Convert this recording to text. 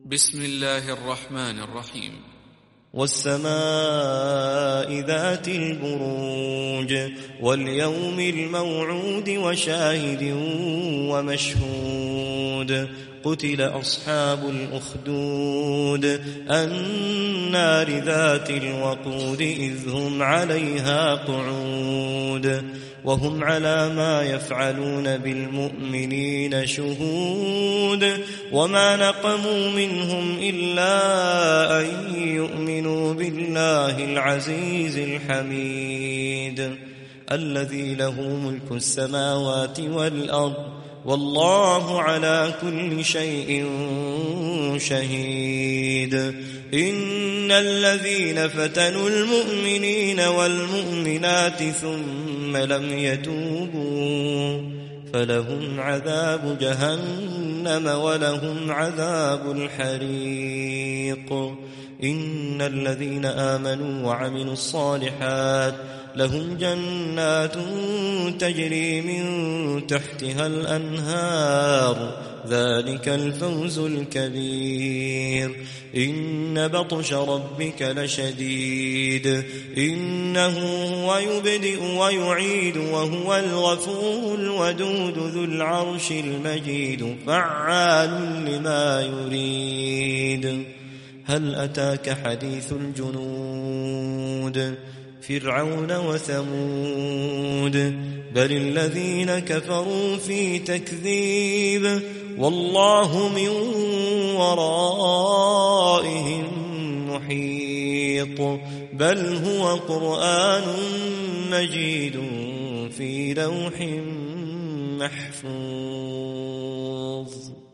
بسم الله الرحمن الرحيم. والسماء ذات البروج واليوم الموعود وشاهد ومشهود قتل أصحاب الأخدود النار ذات الوقود إذ هم عليها قعود وهم على ما يفعلون بالمؤمنين شهود وما نقموا منهم إلا أن يؤمنوا بالله العزيز الحميد الذي له ملك السماوات والأرض والله على كل شيء شهيد. إن الذين فتنوا المؤمنين والمؤمنات ثم لم يتوبوا فلهم عذاب جهنم ولهم عذاب الحريق. إن الذين آمنوا وعملوا الصالحات لهم جنات تجري من تحتها الأنهار ذلك الفوز الكبير. إن بطش ربك لشديد إنه هو يبدئ ويعيد وهو الغفور الودود ذو العرش المجيد فعال لما يريد. هل أتاك حديث الجنود فرعون وثمود بل الذين كفروا في تكذيب والله من ورائهم محيط بل هو قرآن مجيد في لوح محفوظ.